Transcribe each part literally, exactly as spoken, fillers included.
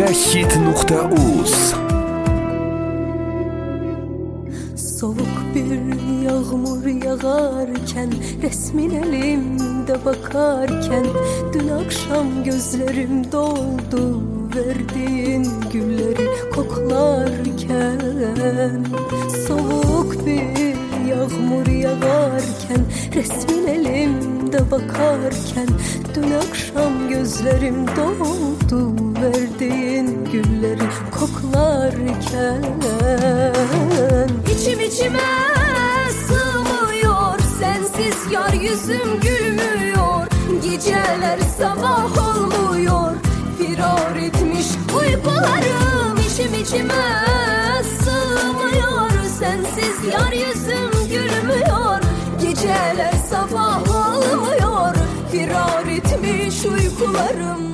Megahit nokta uz. Soğuk bir yağmur yağarken, resmin elimde bakarken, dün akşam gözlerim doldu verdiğin gülleri koklarken. Soğuk bir yağmur yağarken, resmin elimde bakarken, dün akşam gözlerim doldu verdiğin gülleri koklarken. İçim içime sığmıyor, sensiz yar yüzüm gülmüyor. Geceler sabah olmuyor, firar etmiş uykularım. İçim içime sığmıyor, sensiz yar yüzüm gülmüyor. Geceler sabah olmuyor, firar etmiş uykularım.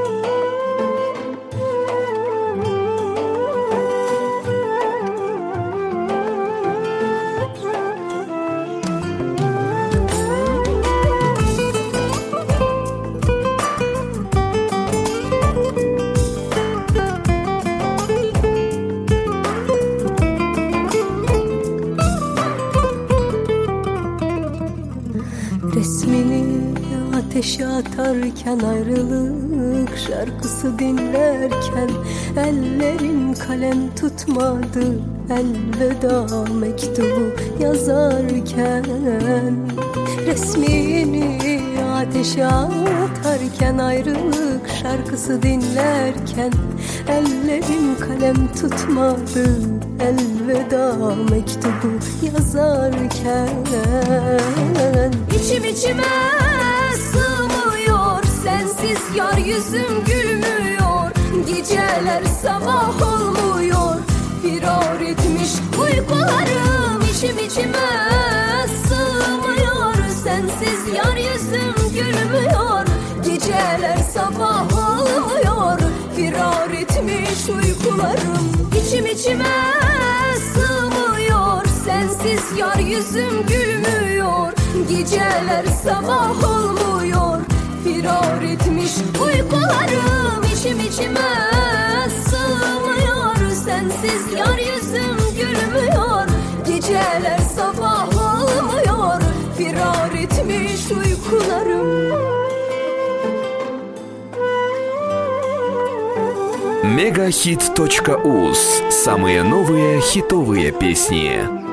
Resmini ateşe atarken, ayrılık şarkısı dinlerken, ellerim kalem tutmadı elveda mektubu yazarken. Resmini ateşe atarken, ayrılık şarkısı dinlerken, ellerim kalem tutmadı elveda mektubu yazarken. İçim içime sığmıyor, sensiz yar yüzüm gülmüyor. Geceler sabah olmuyor, firar etmiş uykularım. İçim içime sığmıyor, sensiz yar yüzüm gülmüyor. Geceler sabah olmuyor, firar etmiş uykularım. İçim içime sığmıyor, sensiz yar yüzüm gülmüyor. Geceler sabah olmuyor, firar etmiş uykularım. İçim içime sığmıyor, sensiz yar yüzüm gülmüyor. Geceler sabah olmuyor, firar etmiş uykularım. Megahit точка уз. Самые новые хитовые песни.